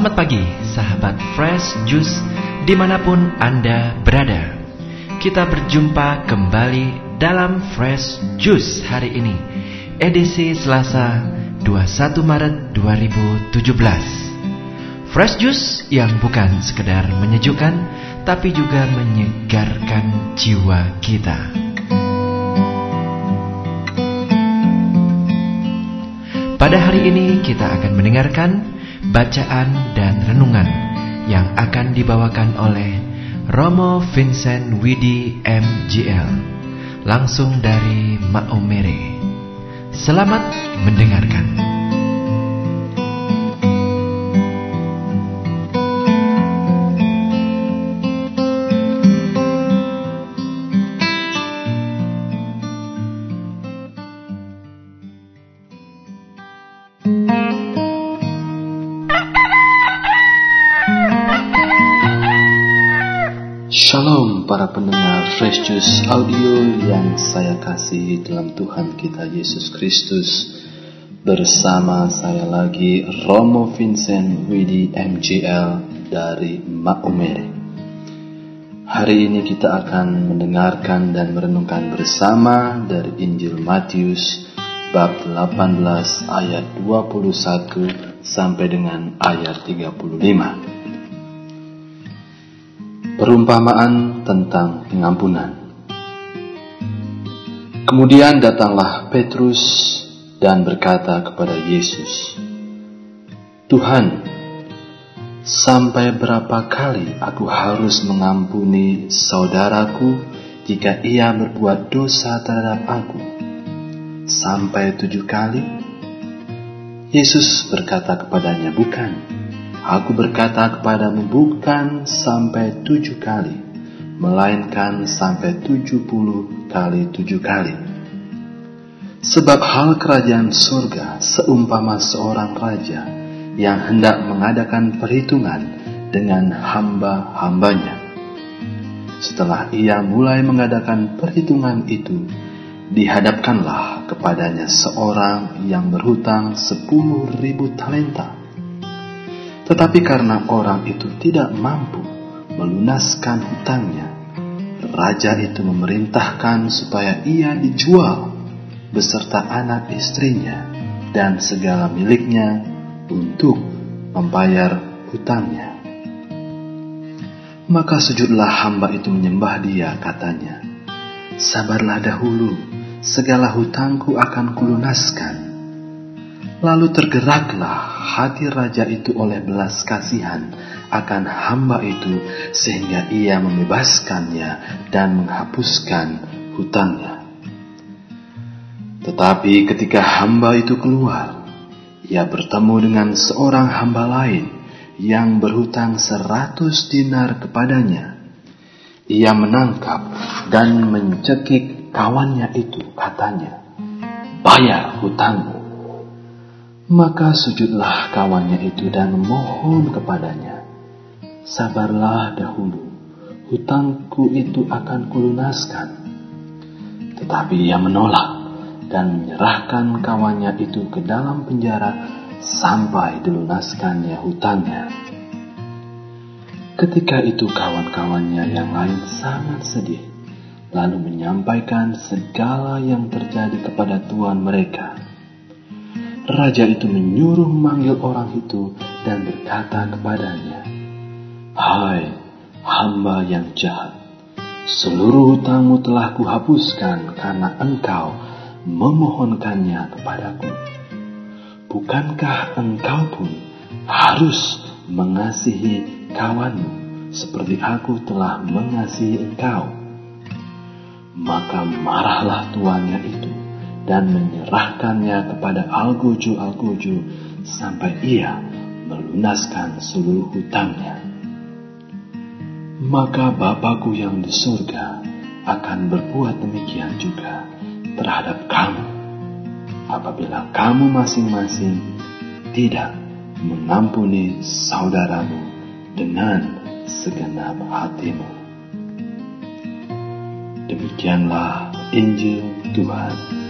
Selamat pagi, sahabat Fresh Juice, dimanapun Anda berada. Kita berjumpa kembali dalam Fresh Juice hari ini, edisi Selasa 21 Maret 2017. Fresh Juice yang bukan sekedar menyejukkan, tapi juga menyegarkan jiwa kita. Pada hari ini kita akan mendengarkan bacaan dan renungan yang akan dibawakan oleh Romo Vincent Widi MGL, langsung dari Maumere. Selamat mendengarkan. Shalom para pendengar Fresh Juice Audio yang saya kasihi dalam Tuhan kita Yesus Kristus. Bersama saya lagi Romo Vincent Widi MGL dari Maumere. Hari ini kita akan mendengarkan dan merenungkan bersama dari Injil Matius bab 18 ayat 21 sampai dengan ayat 35. Perumpamaan tentang pengampunan. Kemudian datanglah Petrus dan berkata kepada Yesus, "Tuhan, sampai berapa kali aku harus mengampuni saudaraku jika ia berbuat dosa terhadap aku? Sampai 7 kali?" Yesus berkata kepadanya, "Bukan. Aku berkata kepadamu, bukan sampai 7 kali, melainkan sampai 70 kali 7 kali. Sebab hal kerajaan surga seumpama seorang raja yang hendak mengadakan perhitungan dengan hamba-hambanya. Setelah ia mulai mengadakan perhitungan itu, dihadapkanlah kepadanya seorang yang berhutang 10.000 talenta. Tetapi karena orang itu tidak mampu melunaskan hutangnya, raja itu memerintahkan supaya ia dijual beserta anak istrinya dan segala miliknya untuk membayar hutangnya. Maka sujudlah hamba itu menyembah dia, katanya, 'Sabarlah dahulu, segala hutangku akan kulunaskan.' Lalu tergeraklah hati raja itu oleh belas kasihan akan hamba itu, sehingga ia membebaskannya dan menghapuskan hutangnya. Tetapi ketika hamba itu keluar, ia bertemu dengan seorang hamba lain yang berhutang 100 dinar kepadanya. Ia menangkap dan mencekik kawannya itu, katanya, 'Bayar hutangmu.' Maka sujudlah kawannya itu dan memohon kepadanya, 'Sabarlah dahulu, hutangku itu akan kulunaskan.' Tetapi ia menolak dan menyerahkan kawannya itu ke dalam penjara sampai dilunaskannya hutangnya. Ketika itu kawan-kawannya yang lain sangat sedih, lalu menyampaikan segala yang terjadi kepada tuan mereka. Raja itu menyuruh memanggil orang itu dan berkata kepadanya, 'Hai hamba yang jahat, seluruh hutangmu telah kuhapuskan karena engkau memohonkannya kepadaku. Bukankah engkau pun harus mengasihi kawanmu seperti aku telah mengasihi engkau?' Maka marahlah tuannya itu dan menyerahkannya kepada algojo-algojo sampai ia melunaskan seluruh hutangnya. Maka Bapa-Ku yang di surga akan berbuat demikian juga terhadap kamu, apabila kamu masing-masing tidak mengampuni saudaramu dengan segenap hatimu." Demikianlah Injil Tuhan.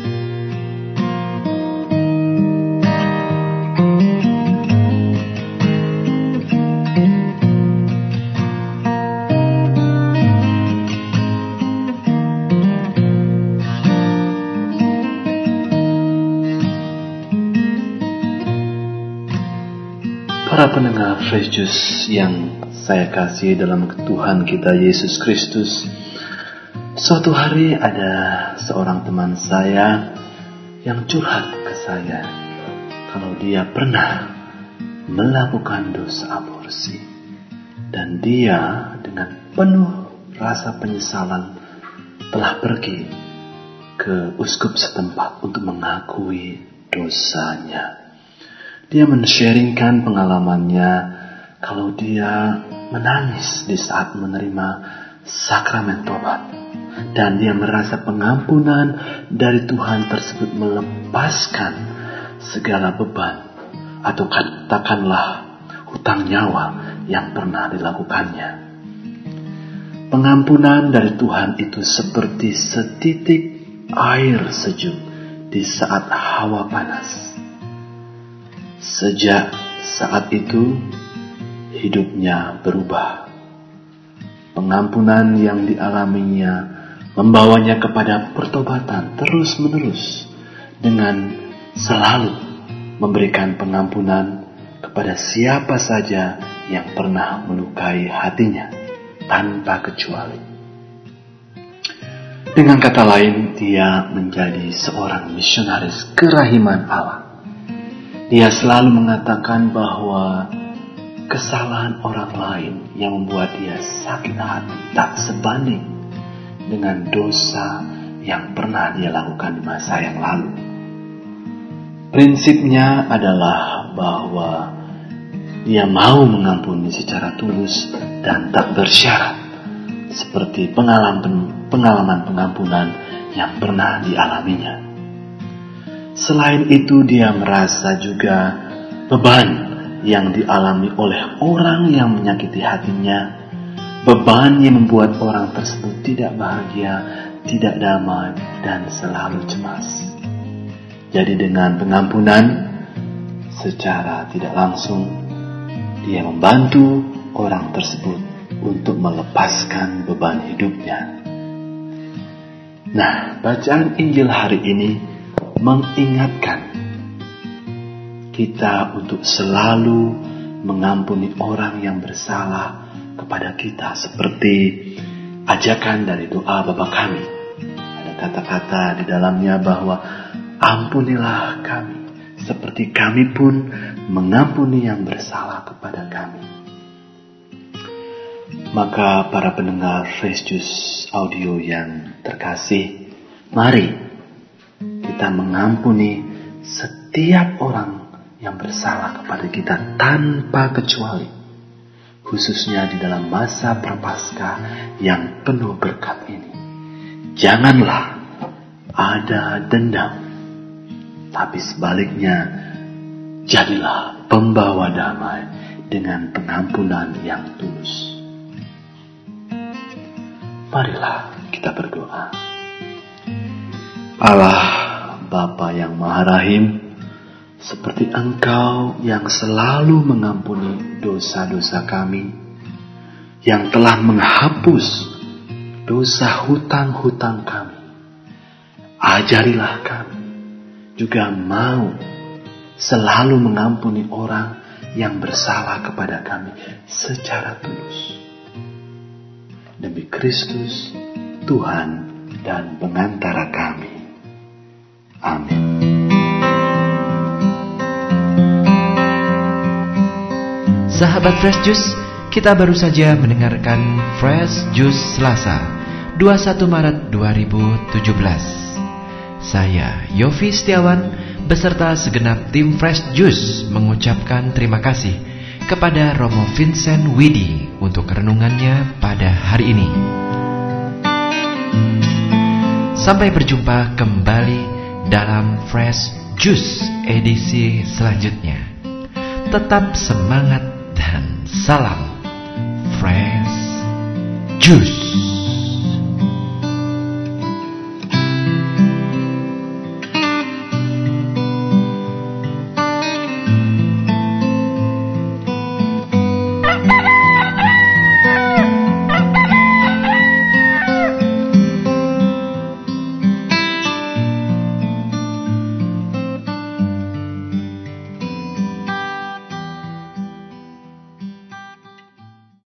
Para pendengar Fresh Juice yang saya kasih dalam Tuhan kita Yesus Kristus, suatu hari ada seorang teman saya yang curhat ke saya kalau dia pernah melakukan dosa aborsi, dan dia dengan penuh rasa penyesalan telah pergi ke uskup setempat untuk mengakui dosanya. Dia men-sharingkan pengalamannya kalau dia menangis di saat menerima sakramen tobat, dan dia merasa pengampunan dari Tuhan tersebut melepaskan segala beban atau katakanlah hutang nyawa yang pernah dilakukannya. Pengampunan dari Tuhan itu seperti setitik air sejuk di saat hawa panas. Sejak saat itu, hidupnya berubah. Pengampunan yang dialaminya membawanya kepada pertobatan terus-menerus, dengan selalu memberikan pengampunan kepada siapa saja yang pernah melukai hatinya, tanpa kecuali. Dengan kata lain, dia menjadi seorang misionaris kerahiman Allah. Dia selalu mengatakan bahwa kesalahan orang lain yang membuat dia sakit hati tak sebanding dengan dosa yang pernah dia lakukan di masa yang lalu. Prinsipnya adalah bahwa dia mau mengampuni secara tulus dan tak bersyarat, seperti pengalaman pengampunan yang pernah dialaminya. Selain itu, dia merasa juga beban yang dialami oleh orang yang menyakiti hatinya, beban yang membuat orang tersebut tidak bahagia, tidak damai, dan selalu cemas. Jadi dengan pengampunan secara tidak langsung, dia membantu orang tersebut untuk melepaskan beban hidupnya. Nah, bacaan Injil hari ini mengingatkan kita untuk selalu mengampuni orang yang bersalah kepada kita, seperti ajakan dari doa Bapa Kami. Ada kata-kata di dalamnya bahwa ampunilah kami seperti kami pun mengampuni yang bersalah kepada kami. Maka para pendengar Fresh Juice Audio yang terkasih, mari kita mengampuni setiap orang yang bersalah kepada kita tanpa kecuali, khususnya di dalam masa prapaskah yang penuh berkat ini. Janganlah ada dendam, tapi sebaliknya jadilah pembawa damai dengan pengampunan yang tulus. Marilah kita berdoa. Allah Bapa yang Maha Rahim, seperti Engkau yang selalu mengampuni dosa-dosa kami, yang telah menghapus dosa hutang-hutang kami, ajarilah kami juga mau selalu mengampuni orang yang bersalah kepada kami secara tulus. Demi Kristus, Tuhan dan pengantara kami. Amin. Sahabat Fresh Juice, kita baru saja mendengarkan Fresh Juice Selasa 21 Maret 2017. Saya Yofi Setiawan beserta segenap tim Fresh Juice mengucapkan terima kasih kepada Romo Vincent Widi untuk renungannya pada hari ini. Sampai berjumpa kembali dalam Fresh Juice edisi selanjutnya. Tetap semangat dan salam Fresh Juice.